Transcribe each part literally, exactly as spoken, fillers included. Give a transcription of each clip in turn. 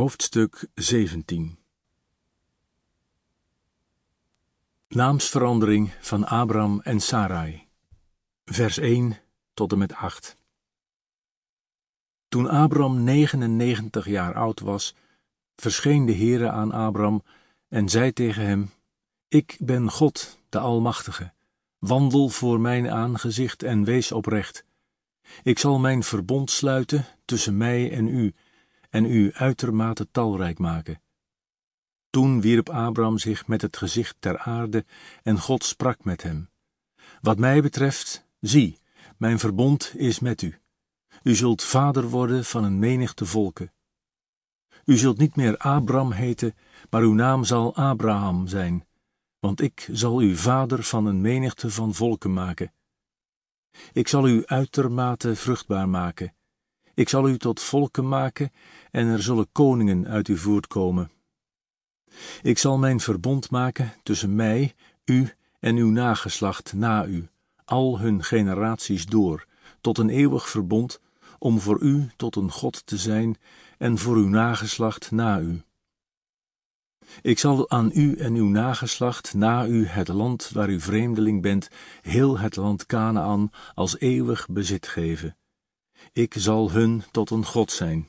Hoofdstuk zeventien. Naamsverandering van Abram en Sarai. Vers één tot en met acht. Toen Abram negenennegentig jaar oud was, verscheen de Heere aan Abram en zei tegen hem: Ik ben God, de Almachtige. Wandel voor mijn aangezicht en wees oprecht. Ik zal mijn verbond sluiten tussen mij en u, en u uitermate talrijk maken. Toen wierp Abram zich met het gezicht ter aarde, en God sprak met hem: Wat mij betreft, zie, mijn verbond is met u. U zult vader worden van een menigte volken. U zult niet meer Abram heten, maar uw naam zal Abraham zijn, want ik zal u vader van een menigte van volken maken. Ik zal u uitermate vruchtbaar maken. Ik zal u tot volken maken, en er zullen koningen uit u voortkomen. Ik zal mijn verbond maken tussen mij, u en uw nageslacht na u, al hun generaties door, tot een eeuwig verbond, om voor u tot een God te zijn en voor uw nageslacht na u. Ik zal aan u en uw nageslacht na u het land waar u vreemdeling bent, heel het land Kanaän, als eeuwig bezit geven. Ik zal hun tot een God zijn.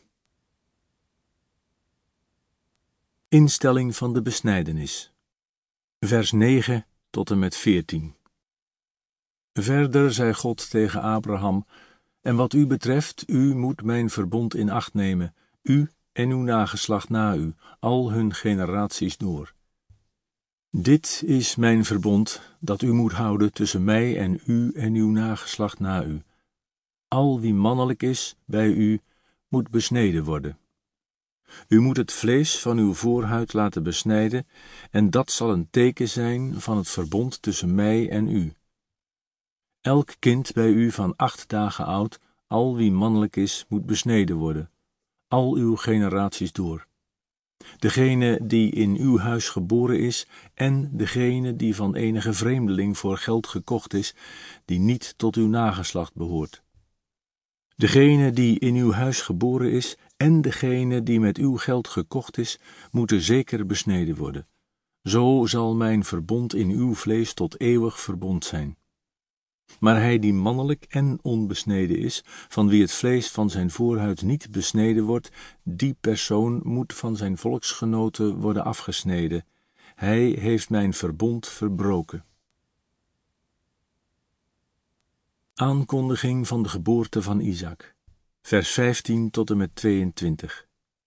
Instelling van de besnijdenis. Vers negen tot en met veertien. Verder zei God tegen Abraham: En wat u betreft, u moet mijn verbond in acht nemen, u en uw nageslacht na u, al hun generaties door. Dit is mijn verbond, dat u moet houden tussen mij en u en uw nageslacht na u. Al wie mannelijk is bij u, moet besneden worden. U moet het vlees van uw voorhuid laten besnijden, en dat zal een teken zijn van het verbond tussen mij en u. Elk kind bij u van acht dagen oud, al wie mannelijk is, moet besneden worden, al uw generaties door. Degene die in uw huis geboren is, en degene die van enige vreemdeling voor geld gekocht is, die niet tot uw nageslacht behoort. Degene die in uw huis geboren is, en degene die met uw geld gekocht is, moeten zeker besneden worden. Zo zal mijn verbond in uw vlees tot eeuwig verbond zijn. Maar hij die mannelijk en onbesneden is, van wie het vlees van zijn voorhuid niet besneden wordt, die persoon moet van zijn volksgenoten worden afgesneden. Hij heeft mijn verbond verbroken. Aankondiging van de geboorte van Isaac. Vers vijftien tot en met tweeëntwintig.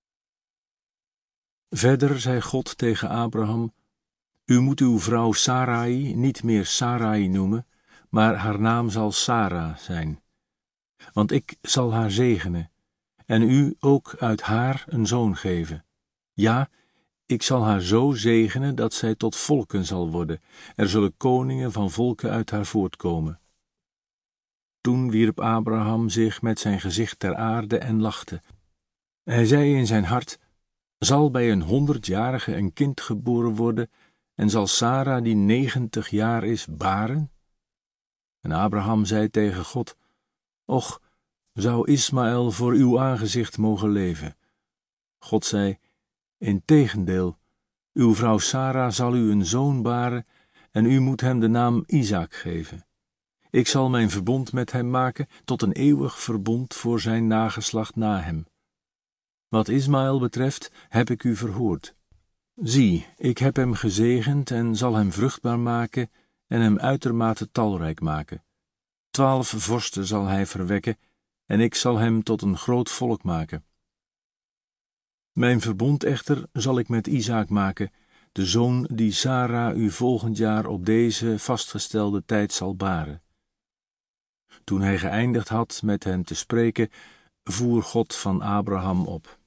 Verder zei God tegen Abraham: U moet uw vrouw Sarai niet meer Sarai noemen, maar haar naam zal Sara zijn. Want ik zal haar zegenen, en u ook uit haar een zoon geven. Ja, ik zal haar zo zegenen dat zij tot volken zal worden. Er zullen koningen van volken uit haar voortkomen. Toen wierp Abraham zich met zijn gezicht ter aarde en lachte. Hij zei in zijn hart: Zal bij een honderdjarige een kind geboren worden, en zal Sara, die negentig jaar is, baren? En Abraham zei tegen God: Och, zou Ismaël voor uw aangezicht mogen leven? God zei: Integendeel, uw vrouw Sara zal u een zoon baren, en u moet hem de naam Isaac geven. Ik zal mijn verbond met hem maken tot een eeuwig verbond voor zijn nageslacht na hem. Wat Ismaël betreft, heb ik u verhoord. Zie, ik heb hem gezegend en zal hem vruchtbaar maken en hem uitermate talrijk maken. Twaalf vorsten zal hij verwekken, en ik zal hem tot een groot volk maken. Mijn verbond echter zal ik met Isaac maken, de zoon die Sara u volgend jaar op deze vastgestelde tijd zal baren. Toen hij geëindigd had met hen te spreken, voer God van Abraham op.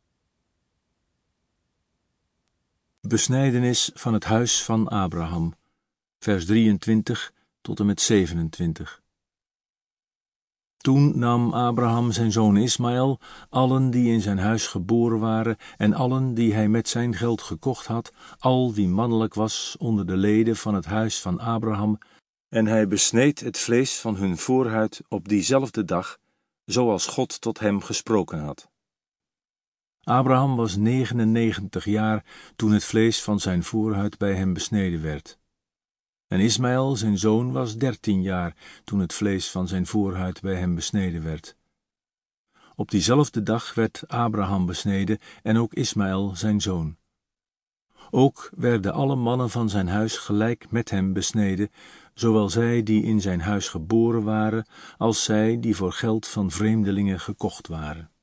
Besnijdenis van het huis van Abraham, vers drieëntwintig tot en met zevenentwintig. Toen nam Abraham zijn zoon Ismaël, allen die in zijn huis geboren waren, en allen die hij met zijn geld gekocht had, al wie mannelijk was onder de leden van het huis van Abraham, en hij besneed het vlees van hun voorhuid op diezelfde dag, zoals God tot hem gesproken had. Abraham was negenennegentig jaar toen het vlees van zijn voorhuid bij hem besneden werd. En Ismaël, zijn zoon, was dertien jaar toen het vlees van zijn voorhuid bij hem besneden werd. Op diezelfde dag werd Abraham besneden en ook Ismaël, zijn zoon. Ook werden alle mannen van zijn huis gelijk met hem besneden, zowel zij die in zijn huis geboren waren, als zij die voor geld van vreemdelingen gekocht waren.